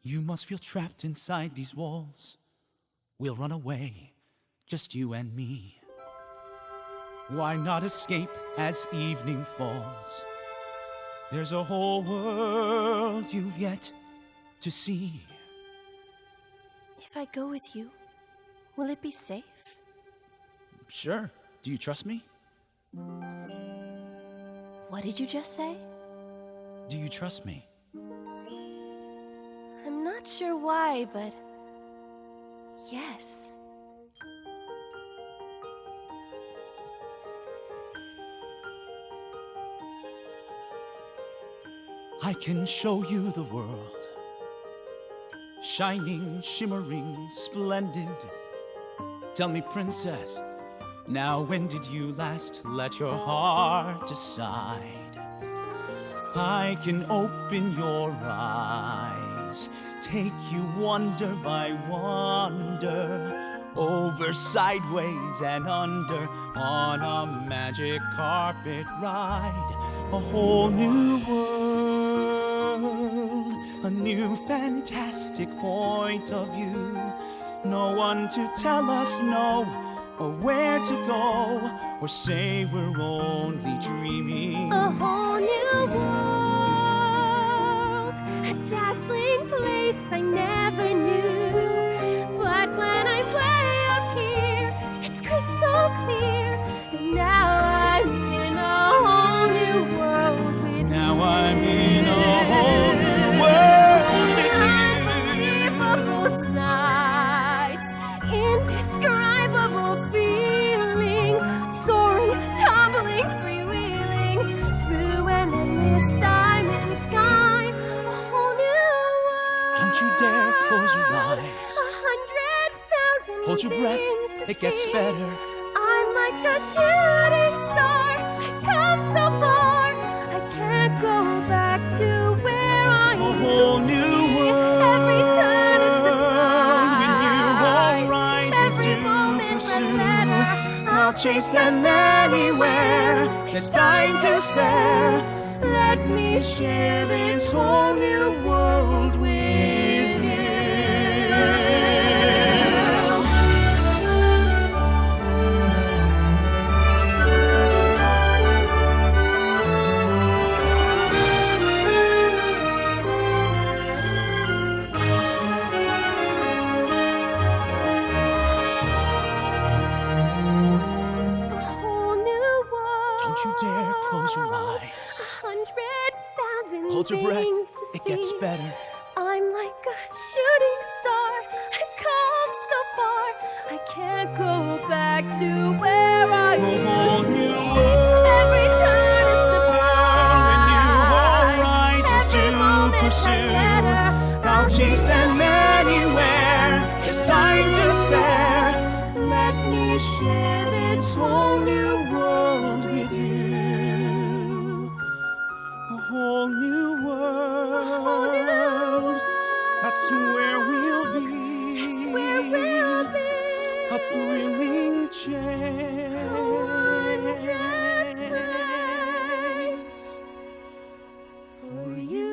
You must feel trapped inside these walls. We'll run away, just you and me. Why not escape as evening falls? There's a whole world you've yet to see. If I go with you, will it be safe? Sure. Do you trust me? What did you just say? Do you trust me? I'm not sure why, but yes. I can show you the world. Shining, shimmering, splendid. Tell me, princess, now when did you last let your heart decide? I can open your eyes, take you wonder by wonder, over, sideways, and under, on a magic carpet ride. A whole new world, a new fantastic point of view. No one to tell us no, or where to go, or say we're only dreaming. A whole new world, a dazzling place I never knew. But when I way up here, it's crystal clear that now I'm in a whole new world with Now you. I'm in a whole new world with you. Unbelievable sights, indescribable feeling, soaring, tumbling, freewheeling through an endless diamond sky. A whole new world. Don't you dare close your eyes. 100,000 Hold your breath, things to it gets see. better. I'm like a shooting star. I've come so far. I can't go back to where I A used whole to new be. world. Every turn is surprise. When new horizons Every to moment pursue, better. I'll chase them anywhere. There's time to spare. Let me share this whole new world with you. A whole new world. Don't you dare close your eyes. 100,000 Hold your breath, things to it gets see. better. I'm like a shooting star. I've come so far. I can't go back to where I A used whole to be. new world. Every turn is surprise. When new horizons Every to moment pursue, better. I'll chase them anywhere. There's time to spare. Let me share this whole new world with you. A whole new world. That's where we'll be. That's where we'll be. A thrilling chance Wondrous place for you.